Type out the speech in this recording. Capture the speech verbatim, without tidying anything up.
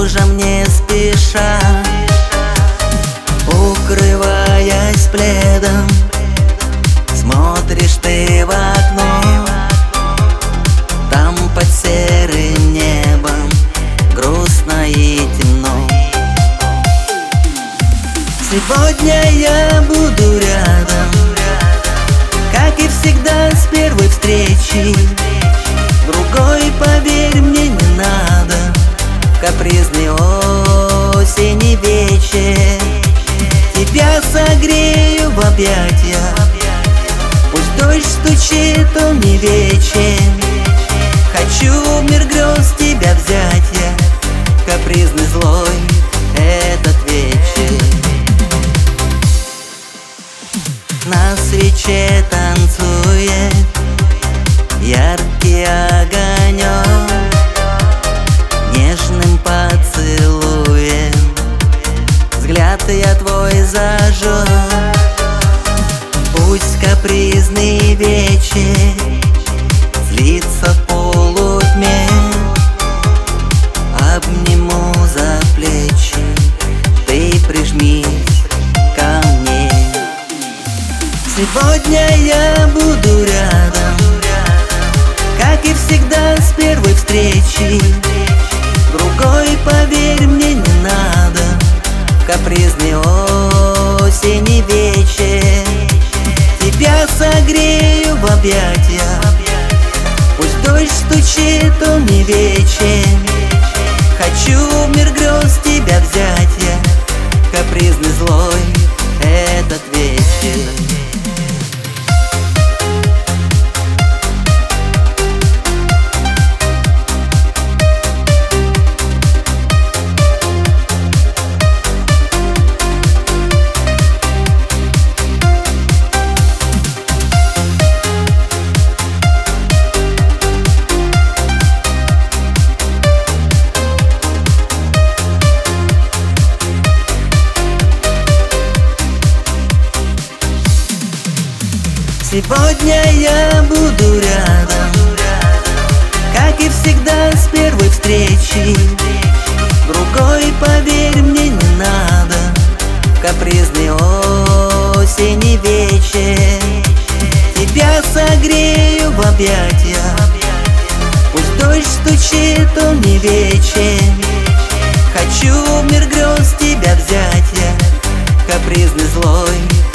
ужам не спеша, укрываясь пледом, смотришь ты в окно. Там под серым небом грустно и темно. Сегодня я буду рядом, как и всегда с первой встречи. Другой, поверь мне, не надо, капризный осени вечер. Тебя согрею в объятия, пусть дождь стучит, он не вечен. Хочу в мир грез тебя взять я, капризный злой этот вечер. На свече танцует яркий огонек, нежным поцелуем взгляд я твой зажег. Пусть капризный вечер злится в полутьме, обниму за плечи, ты прижмись ко мне. Сегодня я буду рядом, как и всегда с первой встречи. Другой, поверь мне, не надо, капризный осени вечер. Тебя согрею в объятия, пусть дождь стучит, он не вечен. Хочу в мир грез тебя взять я, капризный злой этот вечер. Сегодня я буду рядом, как и всегда с первой встречи. Другой, поверь мне, не надо, капризный осени вечер. Тебя согрею в объятия, пусть дождь стучит, он не вечен. Хочу в мир грез тебя взять я, капризный злой